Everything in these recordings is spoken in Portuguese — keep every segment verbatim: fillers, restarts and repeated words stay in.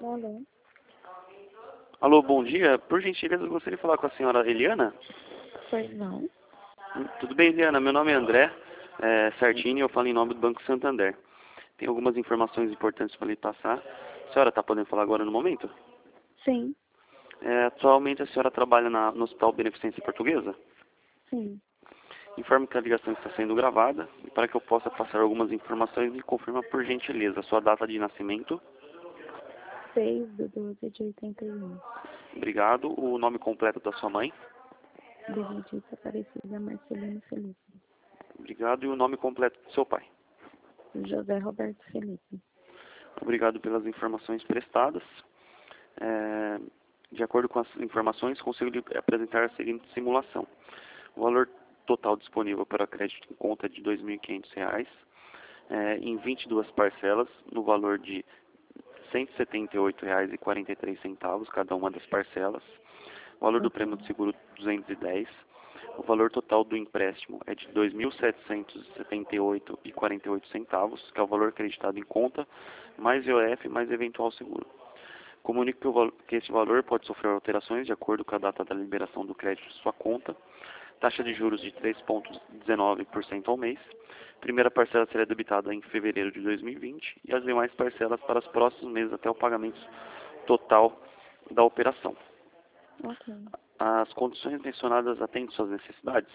Alô? Alô, bom dia. Por gentileza, eu gostaria de falar com a senhora Eliana. Pois não. Tudo bem, Eliana? Meu nome é André é, Sartini e eu falo em nome do Banco Santander. Tem algumas informações importantes para lhe passar. A senhora está podendo falar agora no momento? Sim, É, atualmente a senhora trabalha na, no Hospital Beneficência Portuguesa? sim. Informe que a ligação está sendo gravada e para que eu possa passar algumas informações, me confirma por gentileza a sua data de nascimento. seis de doze de oitenta e um. Obrigado. O nome completo da sua mãe. Benedita Aparecida Marcelino Felipe. Obrigado. E o nome completo do seu pai. José Roberto Felipe. Obrigado pelas informações prestadas. É, de acordo com as informações, consigo lhe apresentar a seguinte simulação. O valor total disponível para crédito em conta é de dois mil e quinhentos reais, é, em vinte e duas parcelas, no valor de cento e setenta e oito reais e quarenta e três centavos cada uma das parcelas. O valor do Ok. prêmio de seguro duzentos e dez. O valor total do empréstimo é de dois mil setecentos e setenta e oito reais e quarenta e oito centavos, que é o valor acreditado em conta, mais I O F, mais eventual seguro. Comunico que, o val que este valor pode sofrer alterações de acordo com a data da liberação do crédito de sua conta. Taxa de juros de três vírgula dezenove por cento ao mês. Primeira parcela será debitada em fevereiro de dois mil e vinte e as demais parcelas para os próximos meses até o pagamento total da operação. Ok. As condições mencionadas atendem suas necessidades?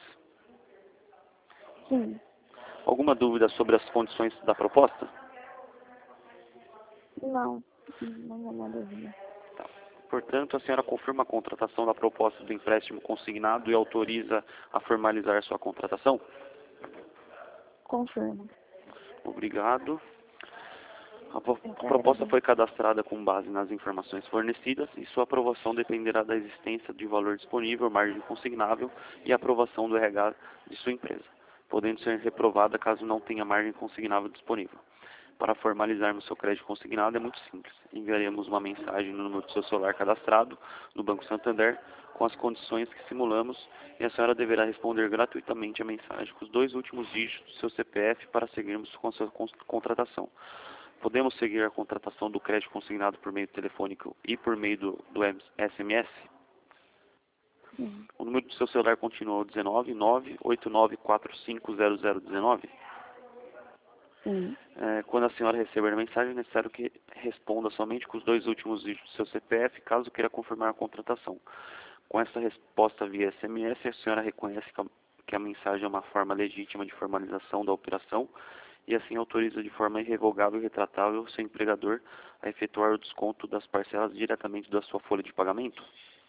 Sim. Alguma dúvida sobre as condições da proposta? Não. Não é nada dúvida. Portanto, a senhora confirma a contratação da proposta do empréstimo consignado e autoriza a formalizar sua contratação? Confirmo. Obrigado. A pro- Eu a que proposta agradeço. foi cadastrada com base nas informações fornecidas e sua aprovação dependerá da existência de valor disponível, margem consignável e aprovação do R H de sua empresa, podendo ser reprovada caso não tenha margem consignável disponível. Para formalizarmos seu crédito consignado é muito simples. Enviaremos uma mensagem no número do seu celular cadastrado no Banco Santander com as condições que simulamos e a senhora deverá responder gratuitamente a mensagem com os dois últimos dígitos do seu C P F para seguirmos com a sua con- contratação. Podemos seguir a contratação do crédito consignado por meio telefônico e por meio do, do S M S? Sim. O número do seu celular continua o dezenove, nove oito nove quatro cinco zero zero dezenove? Sim. É, quando a senhora receber a mensagem, é necessário que responda somente com os dois últimos dígitos do seu C P F, caso queira confirmar a contratação. Com essa resposta via S M S, a senhora reconhece que a, que a mensagem é uma forma legítima de formalização da operação e assim autoriza de forma irrevogável e retratável o seu empregador a efetuar o desconto das parcelas diretamente da sua folha de pagamento?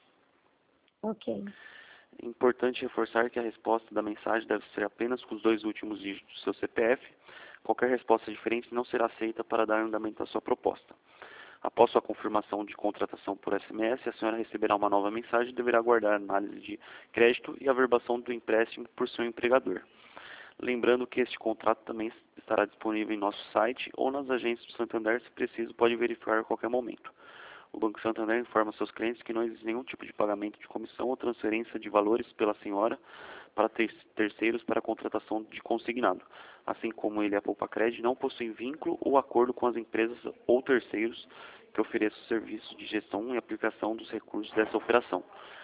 Ok. É importante reforçar que a resposta da mensagem deve ser apenas com os dois últimos dígitos do seu C P F. Qualquer resposta diferente não será aceita para dar andamento à sua proposta. Após sua confirmação de contratação por S M S, a senhora receberá uma nova mensagem e deverá aguardar a análise de crédito e a averbação do empréstimo por seu empregador. Lembrando que este contrato também estará disponível em nosso site ou nas agências do Santander, se preciso, pode verificar a qualquer momento. O Banco Santander informa seus clientes que não existe nenhum tipo de pagamento de comissão ou transferência de valores pela senhora para ter terceiros para a contratação de consignado. Assim como ele, a Poupa Cred, não possui vínculo ou acordo com as empresas ou terceiros que ofereçam serviços de gestão e aplicação dos recursos dessa operação.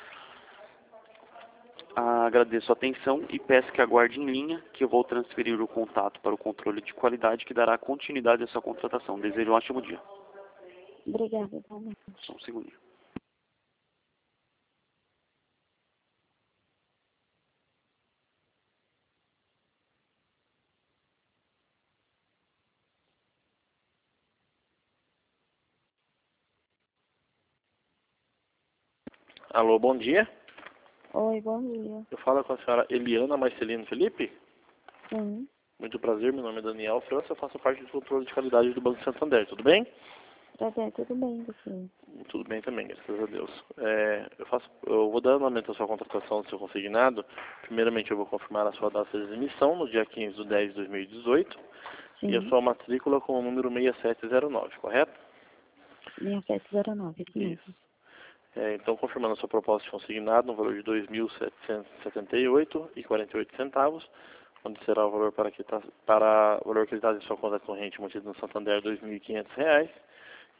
Agradeço a atenção e peço que aguarde em linha, que eu vou transferir o contato para o controle de qualidade que dará continuidade à sua contratação. Desejo um ótimo dia. Obrigada, igualmente. Só um segundinho. Alô, bom dia. Oi, bom dia. Eu falo com a senhora Eliana Marcelino Felipe. Sim. Muito prazer, meu nome é Daniel França, eu faço parte do controle de qualidade do Banco Santander, tudo bem? Tá bem, tudo bem, você? Tudo bem também, graças a Deus. É, eu, faço, eu vou dar andamento à sua contratação do seu consignado. Primeiramente eu vou confirmar a sua data de emissão no dia quinze de dez de dois mil e dezoito e a Sim. sua matrícula com o número seis sete zero nove, correto? seis sete zero nove, isso mesmo. Isso. É, então, confirmando a sua proposta de consignado no valor de dois mil setecentos e setenta e oito reais e quarenta e oito centavos, onde será o valor para, que tá, para o valor que está em sua conta corrente mantido no Santander, dois mil e quinhentos reais.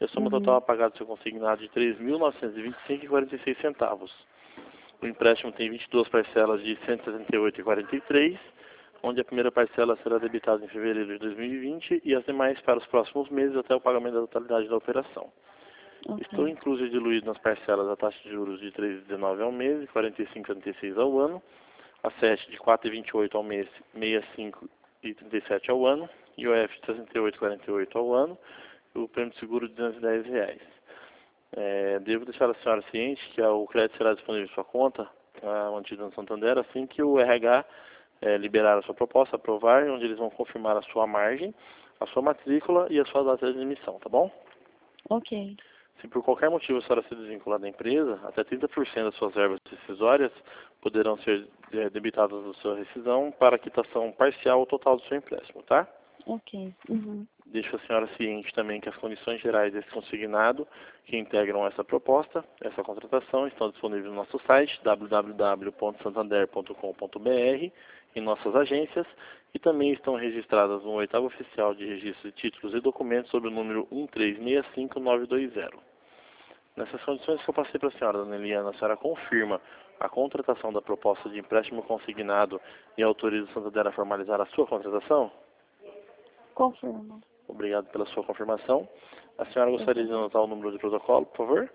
e a soma Uhum. total a pagar do seu consignado de três mil novecentos e vinte e cinco reais e quarenta e seis centavos. O empréstimo tem vinte e duas parcelas de cento e setenta e oito reais e quarenta e três centavos, onde a primeira parcela será debitada em fevereiro de dois mil e vinte e as demais para os próximos meses até o pagamento da totalidade da operação. Ok. Estou incluso e diluído nas parcelas a taxa de juros de três vírgula dezenove ao mês e quarenta e cinco vírgula setenta e seis ao ano, a sete de quatro vírgula vinte e oito ao mês, sessenta e cinco vírgula trinta e sete ao ano, I O F de sessenta e oito vírgula quarenta e oito ao ano e o prêmio de seguro de duzentos e dez reais. É, devo deixar a senhora ciente que o crédito será disponível em sua conta, a mantida no Santander, assim que o R H é, liberar a sua proposta, aprovar, onde eles vão confirmar a sua margem, a sua matrícula e a sua data de emissão, tá bom? Ok. Se por qualquer motivo a senhora se desvincular da empresa, até trinta por cento das suas verbas rescisórias poderão ser é, debitadas da sua rescisão para quitação parcial ou total do seu empréstimo, tá? Ok. Uhum. Deixo a senhora ciente também que as condições gerais desse consignado que integram essa proposta, essa contratação, estão disponíveis no nosso site w w w ponto santander ponto com ponto b r, em nossas agências, e também estão registradas no oitavo oficial de registro de títulos e documentos sob o número um três seis cinco nove dois zero. Nessas condições que eu passei para a senhora, dona Eliana, a senhora confirma a contratação da proposta de empréstimo consignado e autoriza o Santander a formalizar a sua contratação? Confirmo. Obrigado pela sua confirmação. A senhora gostaria de anotar o número de protocolo, por favor?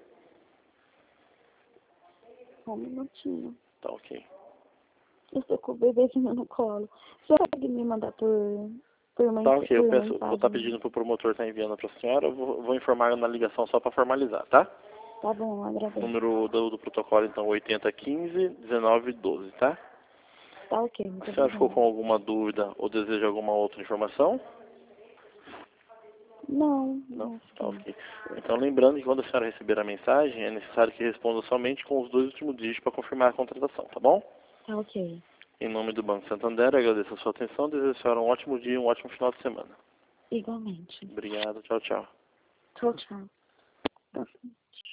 Um minutinho. Tá, ok. Eu estou com o bebezinho no colo. Você pode me mandar por, por, uma, Tá, ok. Eu por peço, vou estar mensagem? pedindo para o promotor estar enviando para a senhora. Eu vou, vou informar na ligação só para formalizar, tá? Tá bom, agradeço. Número do, do protocolo, então, oitenta quinze dezenove doze, tá? Tá ok, muito A senhora ficou com obrigada. alguma dúvida ou deseja alguma outra informação? Não, Não? não Tá, fiquei. ok. Então, lembrando que quando a senhora receber a mensagem, é necessário que responda somente com os dois últimos dígitos para confirmar a contratação, tá bom? Tá ok. Em nome do Banco Santander, agradeço a sua atenção, desejo a senhora um ótimo dia e um ótimo final de semana. Igualmente. Obrigado, tchau, tchau. Tchau, tchau.